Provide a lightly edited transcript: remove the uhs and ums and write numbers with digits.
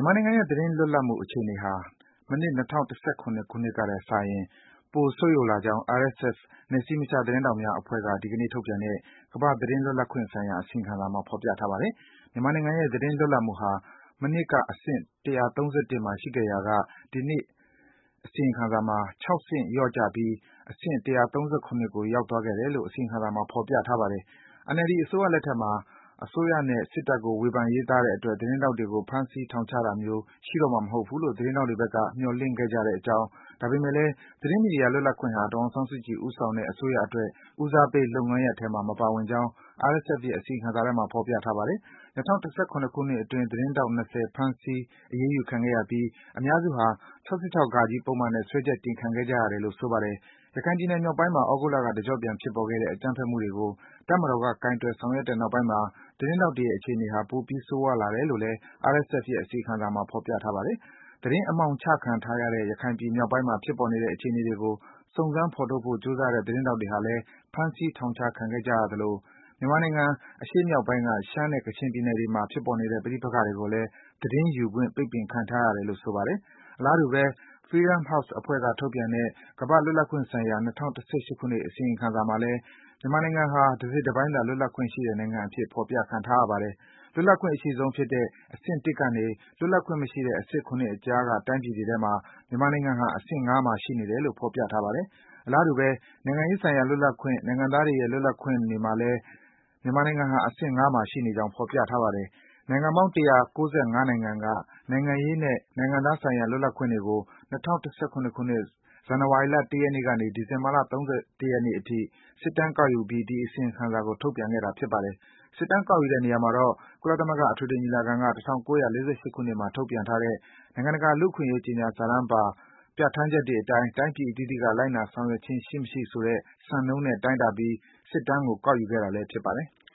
မြန်မာနိုင်ငံရဲ့ သတင်းလွတ်လပ်မှုအခြေအနေဟာ မနှစ် ၂၀၁၇ ခုနှစ်ကထက်စာရင် ပိုဆိုးရွားလာကြောင်း RSF နယ်စည်းမခြား သတင်းထောက်များအဖွဲ့က ဒီကနေ့ထုတ်ပြန်တဲ့ ကမ္ဘာ့သတင်းလွတ်လပ်ခွင့်ဆိုင်ရာ အစီရင်ခံစာမှာ ဖော်ပြထားပါတယ်။ မြန်မာနိုင်ငံရဲ့ သတင်းလွတ်လပ်မှုဟာ မနှစ်က အဆင့် ၁၃၁ မှာ ရှိခဲ့ရာက ဒီနှစ် အစီရင်ခံစာမှာ ၆ ဆင့် လျော့ကျပြီး အဆင့် ၁၃၇ ကို ရောက်သွားခဲ့တယ်လို့ အစီရင်ခံစာမှာ ဖော်ပြထားပါတယ်။ NLD အစိုးရလက်ထက်မှာ အစိုးရနဲ့ စစ်တပ်ကို ဝေဖန်ရေးသားတဲ့အတွက် သတင်းထောက်တွေကို ဖမ်းဆီး ထောင်ချတာမျိုး ရှိတော့မှာမဟုတ်ဘူးလို့ သတင်းထောက်တွေဘက်က မျှော်လင့်ခဲ့ကြတဲ့အကြောင်း၊ ဒါပေမယ့်လည်း သတင်းမီဒီယာလွတ်လပ်ခွင့်ဟာ ဒေါ်အောင်ဆန်းစုကြည်ဦးဆောင်တဲ့ အစိုးရအတွက် ဦးစားပေးလုပ်ငန်းရပ်ထဲမှာ မပါဝင်ကြောင်း RSF ရဲ့ အစီရင်ခံစာထဲမှာ ဖော်ပြထားပါတယ်။ ၂၀၁၇ ခုနှစ်အတွင်း သတင်းထောက် ၂၀ ဖမ်းဆီး အရေးယူခံခဲ့ရပြီး အများစုဟာ ၆၆ ပုဒ်မနဲ့ စွဲချက်တင်ခံခဲ့ကြရတယ်လို့ ဆိုပါတယ်။ ရခိုင်ပြည်နယ်မြောက်ပိုင်းမှာ သြဂုတ်လက တကျော့ပြန်ဖြစ်ပေါ်ခဲ့တဲ့ အကြမ်းဖက်မှုတွေကို တပ်မတော်က ကိုင်တွယ်ဆောင်ရွက်တဲ့နောက်ပိုင်းမှာ သတင်းထောက်တွေရဲ့ အခြေအနေဟာ ပိုပြီး ဆိုးရွားလာတယ်လို့လည်း RSF ရဲ့ အစီရင်ခံစာမှာ ဖော်ပြထားပါတယ်။ သတင်းအမှောင်ချခံထားရတဲ့ ရခိုင်ပြည်မြောက်ပိုင်းမှာ ဖြစ်ပေါ်နေတဲ့ အခြေအနေတွေကို စုံစမ်းဖော်ထုတ်ဖို့ ကြိုးစားတဲ့ သတင်းထောက်တွေဟာလည်း ဖမ်းဆီး ထောင်ချခံခဲ့ကြရသလို မြန်မာနိုင်ငံ အရှေ့မြောက်ပိုင်းက ရှမ်းနဲ့ ကချင်ပြည်နယ်တွေမှာ ဖြစ်ပေါ်နေတဲ့ ပဋိပက္ခတွေကိုလည်း သတင်းယူခွင့် ပိတ်ပင်ခံထားရတယ်လို့ ဆိုပါတယ်။ အလားတူဘဲ Freedom House အဖွဲ့က ထုတ်ပြန်တဲ့ ကမ္ဘာ့လွတ်လပ်ခွင့်ဆိုင်ရာ ၂၀၁၈ ခုနှစ် အစီရင်ခံစာမှာလည်း မြန်မာနိုင်ငံဟာ တစိတ်တပိုင်းသာ လွတ်လပ်ခွင့်ရှိတဲ့နိုင်ငံအဖြစ် ဖော်ပြခံထားရပါတယ်။ လွတ်လပ်ခွင့်အရှိဆုံးဖြစ်တဲ့ အဆင့် ၁ ကနေ လွတ်လပ်ခွင့်မရှိတဲ့ အဆင့် ၇ အကြားက တိုင်းပြည်တွေထဲမှာ မြန်မာနိုင်ငံဟာ အဆင့် ၅ မှာ ရှိနေတယ်လို့ ဖော်ပြထားပါတယ်။ အလားတူဘဲ နိုင်ငံရေးဆိုင်ရာ လွတ်လပ်ခွင့်၊ နိုင်ငံသားတွေရဲ့ လွတ်လပ်ခွင့်တွေမှာလည်း မြန်မာနိုင်ငံဟာ အဆင့် ၅ မှာ ရှိနေကြောင်း ဖော်ပြထားပါတယ်။ နိုင်ငံပေါင်း ၁၉၅ နိုင်ငံက နိုင်ငံရေးနဲ့ နိုင်ငံသားဆိုင်ရာ လွတ်လပ်ခွင့်တွေကို ၂၀၁၇ ခုနှစ် ဇန်နဝါရီလ ၁ ရက်နေ့ကနေ ဒီဇင်ဘာလ ၃၁ ရက်နေ့အထိ စစ်တမ်းကောက်ယူပြီး ဒီ အစီရင်ခံစာကို ထုတ်ပြန်ခဲ့တာ ဖြစ်ပါတယ်။ စစ်တမ်းကောက်ယူတဲ့နေရာမှာတော့ ကုလသမဂ္ဂ အထွေထွေညီလာခံက ၁၉၄၈ ခုနှစ်မှာ ထုတ်ပြန်ထားတဲ့ နိုင်ငံတကာ လူ့အခွင့်အရေး ကြေညာစာတမ်းပါ ပြဌာန်းချက်တွေအတိုင်း တိုင်းပြည်အသီးသီးက လိုက်နာဆောင်ရွက်ခြင်း ရှိမရှိဆိုတဲ့ စံနှုန်းနဲ့ တိုင်းတာပြီး စစ်တမ်းကို ကောက်ယူခဲ့တာလည်း ဖြစ်ပါတယ်။